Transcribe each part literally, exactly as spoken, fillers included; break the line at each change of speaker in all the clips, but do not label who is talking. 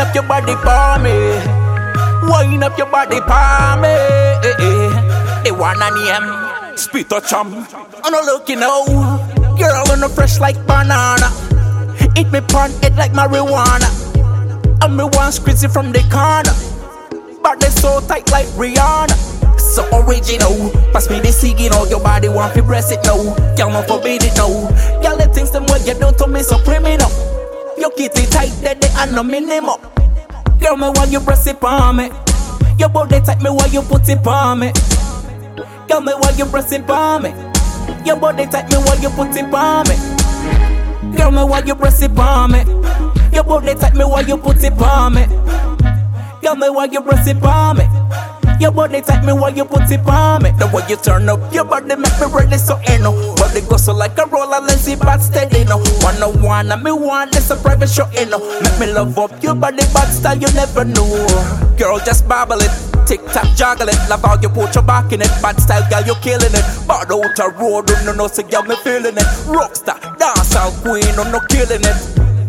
up your body for me. Wind up your body for me. Eh, eh. They wanna name spit or chum. I'm not looking now. Girl, on the fresh like banana. Eat me pon it like marijuana. And me one squeeze it from the corner. But they so tight like Rihanna. So original. Pass me the ciggy now. Your body want to press it now. Girl, no forbid it now. Girl, the things them what you do to me so criminal. You keep it tight, that they are no minimum. Girl, me why you press it on me. Your body tight, me why you put it on me. Girl, me why you press it on me. Your body tight, me why you put it on me. Girl, me why you press it on me. Your body tight, me why you put it on me. Girl, me why you press it on me. Your body tight, me why you put it on me. The way you turn up, your body make me ready so ain't no. Body go so like a roller, let's see but steady no. One on one, and me want this a private show ain't no. Make me love up your body, bad style you never knew. Girl, just babble it, tick tock juggle it. Love how you put your back in it, bad style girl you killing it. Bad out a road, no no, so girl me feeling it. Rockstar, dancehall queen, no no killing it.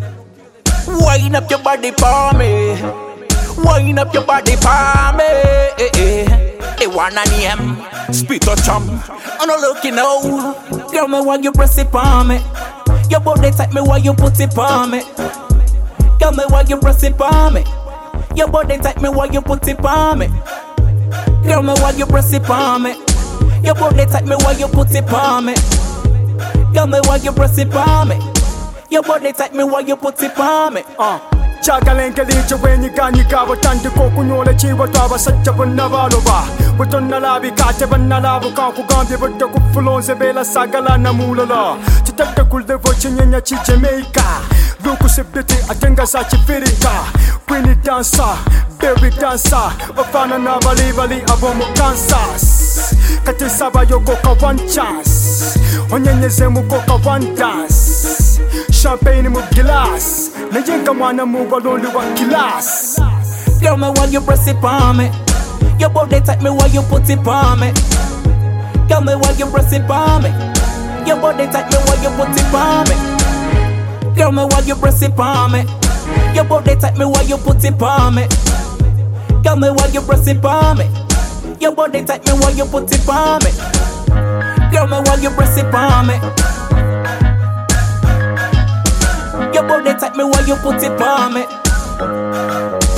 Wind up your body for me. Wind up your body for me. Eh, eh. They wanna name spit or chum. I'm not looking now. Girl, me why you press it on me. Your body tight, me why you put it on me. Girl, me why you press it on me. Your body tight, me why you put it on me. Girl, me why you press it on me. Your body tight, me why you put it on me. Girl, me why you press it on me. Your body tight, me why you put it on me. Uh.
Chagalenka licha wenyiga nyiga watandi kokunyola chiwa twa sacha bannabalova butonna labi kache bannalabu ka kugambye budde ku fulonze bela sagala namulala chitatta kulde vochinyenya chi Jamaica luku sebete atenga sa chifirika queen dancer baby dancer bafana na bali bali abomo Kansas kati saba yoko ka one chance onyenyeze mukoka one dance champagne mu glass najenga mwana mu baloli wa class.
Girl, me why you press it on me. Your body tight, me why you put it on me. Girl, me why you press it on me. Your body tight, me why you put it on me. Girl, me why you press it on me. Your body tight, me why you put it on me. Girl, me why you press it on me. Your body tight, me why you put it on me. Girl, me why you press it on me. Your body tight, me why you put it on me.